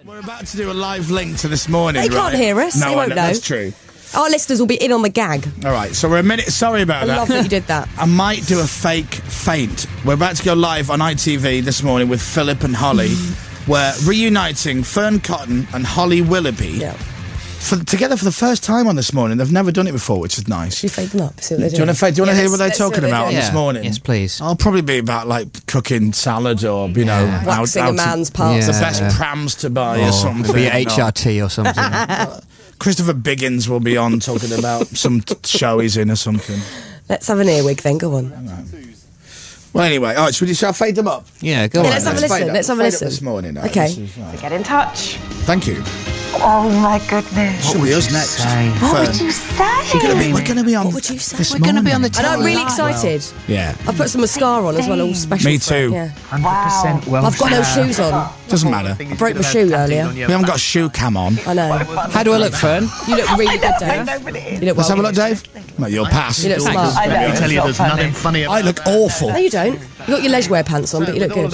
We're about to do a live link to this morning. They can't hear us. No, they won't know. That's true. Our listeners will be in on the gag. All right, so we're a minute. Sorry about that. I love that you did that. I might do a fake faint. We're about to go live on ITV this morning with Philip and Holly. We're reuniting Fern Cotton and Holly Willoughby. Yeah. Together for the first time on This Morning. They've never done it before, which is nice. Should we fade them up? See what they're Do you want to hear what they're talking about on This Morning? Yes, please. I'll probably be about, like, cooking salad or, you know... Waxing a man's parts. The best prams to buy or something. Be HRT or something. Christopher Biggins will be on talking about some show he's in or something. Let's have an earwig then, go on. Well, anyway, all right, shall I fade them up? Yeah, go on. Let's have a listen. Let's have a listen. This morning. Now. Okay. To get in touch. Thank you. Oh my goodness. Should be us next. What would you say? We're going to be on. What would you say? This We're going to be on the morning. And I'm really excited. Yeah. I've put some mascara on as well, all special. Me for it, too. Yeah. 100% well. I've got no shoes on. Doesn't matter. I broke my shoe earlier. We haven't got a shoe cam on. I know. How do I look, Fern? You look really good, Dave. You look Let's have a well. look, Dave. No, you'll pass. You look smart. I know. tell you there's nothing funny about I look awful. No, you don't. You got your leisurewear pants on, but you look good.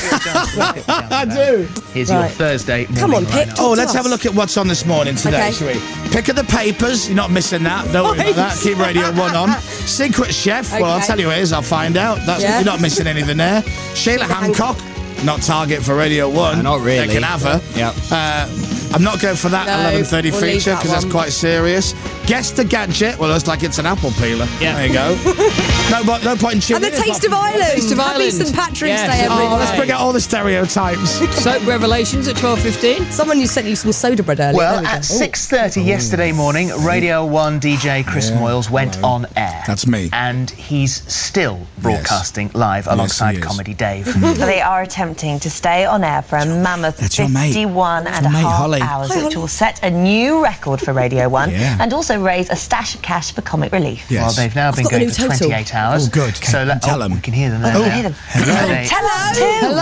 I do. Here's Right. your Thursday morning Come on, Pip. Oh, talk let's to have a us. look at what's on this morning today, Okay. shall we? Pick of the papers. You're not missing that. Don't worry about that. Keep Radio 1 on. Secret Chef. Well, I'll Okay. tell you who it is. I'll find out. Yeah. You're not missing anything there. Sheila Hancock. Not target for Radio 1. No, not really. They can have her. Yeah. I'm not going for that No, 11:30 we'll leave feature that because that's one. quite serious. Guess the gadget. Well, it's like it's an apple peeler. Yeah. There you go. no point in tuning And the in. Taste of Ireland. Taste of Happy Ireland. St Patrick's Yes. Day, everyone. Oh, let's bring out all the stereotypes. Soap Revelations at 12:15. Someone you sent you some soda bread earlier. Well, There we go. at 6:30 yesterday morning, Radio 1 DJ Chris Moyles went on air. That's me. And he's still broadcasting live alongside he is. Comedy Dave. They are attempting to stay on air for a mammoth That's your mate. 51 and Your a mate, half Holly. hours, Hi, which Holly. will set a new record for Radio 1 Yeah. and also raise a stash of cash for Comic Relief. Yes. Well, they've now been got the going new for total. 28 hours. Oh, good. So Tell 'em. We can hear them there. Oh, Hear them. Hello. Tell us too.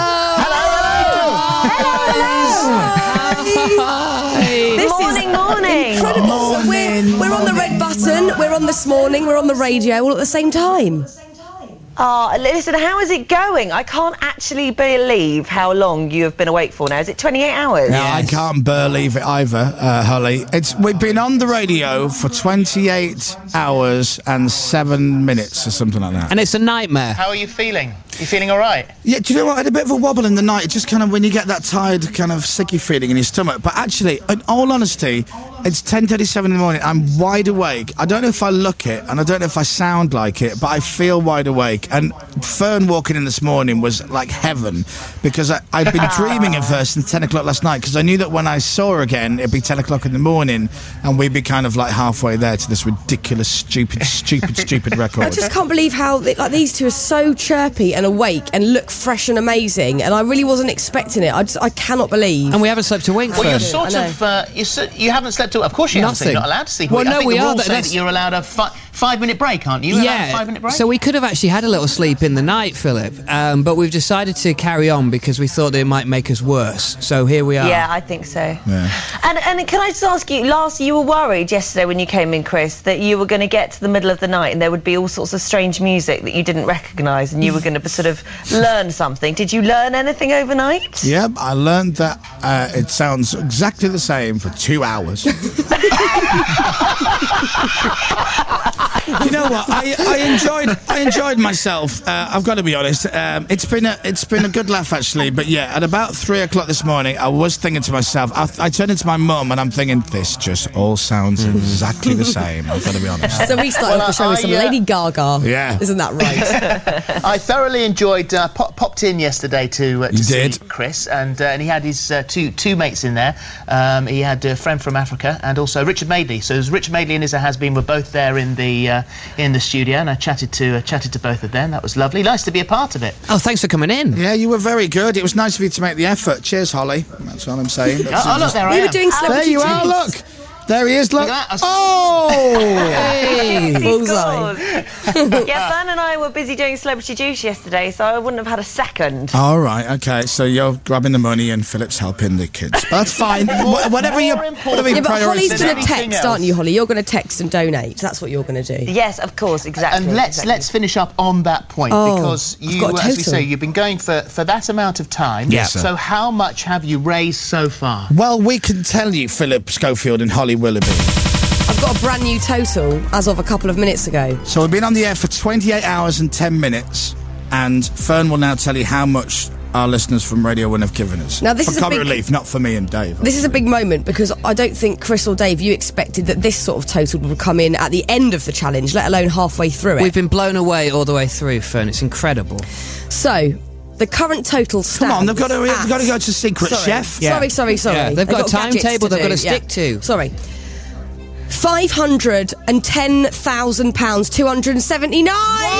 This Morning. incredible. So we're on the red button, we're on This Morning, we're on the radio all at the same time. Oh, listen, how is it going? I can't actually believe how long you have been awake for now. Is it 28 hours? Yeah, I can't believe it either, Holly. We've been on the radio for 28 hours and 7 minutes or something like that. And it's a nightmare. How are you feeling? You feeling all right? Yeah, do you know what? I had a bit of a wobble in the night. It's just kind of when you get that tired, kind of sicky feeling in your stomach. But actually, in all honesty, it's 10:37 in the morning. I'm wide awake. I don't know if I look it, and I don't know if I sound like it, but I feel wide awake. And Fern walking in this morning was like heaven, because I'd been dreaming of her since 10 o'clock last night, because I knew that when I saw her again, it'd be 10 o'clock in the morning, and we'd be kind of like halfway there to this ridiculous, stupid record. I just can't believe how these two are so chirpy and awake and look fresh and amazing, and I really wasn't expecting it. I cannot believe. And we haven't slept a wink, Well, you're Fern. sort of... you haven't slept... Of course you haven't. So Nothing. you're not allowed to sleep. Well, I no, think we the are. rules say That's- that you're allowed a 5-minute break, aren't you? Allowed a 5-minute break? So we could have actually had a little sleep in the night, Philip, but we've decided to carry on because we thought it might make us worse. So here we are. Yeah, I think so. Yeah. And can I just ask you, you were worried yesterday when you came in, Chris, that you were going to get to the middle of the night and there would be all sorts of strange music that you didn't recognise and you were going to sort of learn something. Did you learn anything overnight? Yeah, I learned that it sounds exactly the same for 2 hours. You know what? I enjoyed myself. I've got to be honest. It's been a good laugh actually. But yeah, at about 3 o'clock this morning, I was thinking to myself. I turned into my mum and I'm thinking, this just all sounds exactly the same. I've got to be honest. So we started off the show with some Lady Gaga. Yeah. Isn't that right? I thoroughly enjoyed. Popped in yesterday to see did? Chris, and he had his two mates in there. He had a friend from Africa and also Richard Madeley. So as Richard Madeley and Isa Has-Been were both there in the studio, and I chatted to both of them. That was lovely. Nice to be a part of it. Oh, thanks for coming in. Yeah, you were very good. It was nice of you to make the effort. Cheers, Holly. That's all I'm saying. Oh, look, there I We am. were doing There celebrity you are. Cheese. Look. There he is, look. Look at that. Oh! Hey, He bullseye. scored. Yeah, Fern and I were busy doing Celebrity Juice yesterday, so I wouldn't have had a second. All right, okay. So you're grabbing the money and Philip's helping the kids. But that's fine. Whatever your Yeah, but Holly's priorities. going to anything text, else. aren't you, Holly? You're going to text and donate. That's what you're going to do. Yes, of course, exactly. And let's finish up on that point, Oh, because I've you, got a as we total. say, you've been going for that amount of time. Yes, sir. So how much have you raised so far? Well, we can tell you, Philip Schofield and Holly Willoughby. I've got a brand new total as of a couple of minutes ago. So we've been on the air for 28 hours and 10 minutes, and Fern will now tell you how much our listeners from Radio 1 have given us. Now, this for is a Comic big- Relief, not for me and Dave. This is a big moment because I don't think Chris or Dave, you expected that this sort of total would come in at the end of the challenge, let alone halfway through it. We've been blown away all the way through, Fern. It's incredible. So, the current total stands. Come on, they've got to go to Secret Sorry. Chef. Sorry. Yeah, they've got a gadgets timetable they've got to do, stick to. Sorry. £510,000, 279.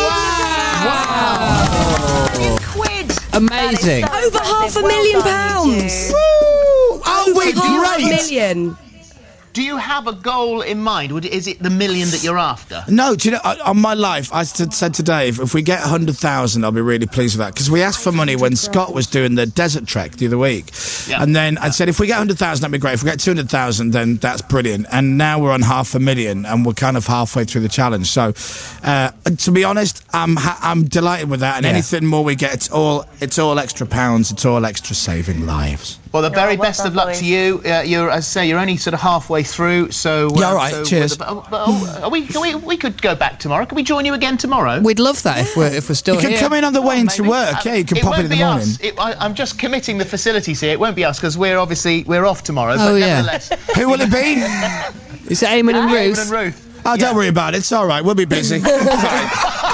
Quid. Amazing. That is Over impressive. £500,000. Aren't we Half a great? million. Do you have a goal in mind? Is it the million that you're after? No, do you know, on my life, I said to Dave, if we get 100,000, I'll be really pleased with that. Because we asked for money when Scott was doing the desert trek the other week. Yeah. And then I said, if we get 100,000, that'd be great. If we get 200,000, then that's brilliant. And now we're on 500,000, and we're kind of halfway through the challenge. So, to be honest, I'm delighted with that. And anything more we get, it's all extra pounds. It's all extra saving lives. Well, the very well best done, of luck boys. to you. You're, as I say, you're only sort of halfway through, so... Yeah, all right, cheers. We could go back tomorrow. Can we join you again tomorrow? We'd love that if we're still You can here. come in on the way into Maybe. work. Yeah, you can It pop in won't in the be morning. us. I'm just committing the facilities here. It won't be us, because we're off tomorrow. Oh, but yeah. nevertheless. Who will it be? Is it Eamon and David Ruth? and Ruth. Oh, don't worry about it. It's all right. We'll be busy. Fine.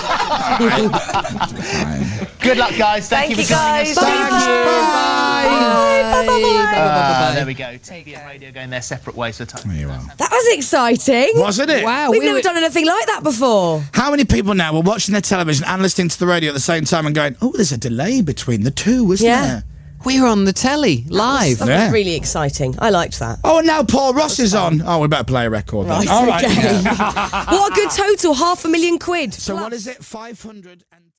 Good luck, guys. Thank you for joining guys. us. Thank you. Bye. There we go. TV and radio going their separate ways for time. There you are. That was exciting. Wasn't it? Wow, We've we never were- done anything like that before. How many people now were watching their television and listening to the radio at the same time and going, oh, there's a delay between the two, isn't Yeah. there? We were on the telly, live. That Yeah. was really exciting. I liked that. Oh, and now Paul Ross is on. Oh, we better play a record then. Right, All right. okay. What a good total, £500,000. So what is it? 500 and...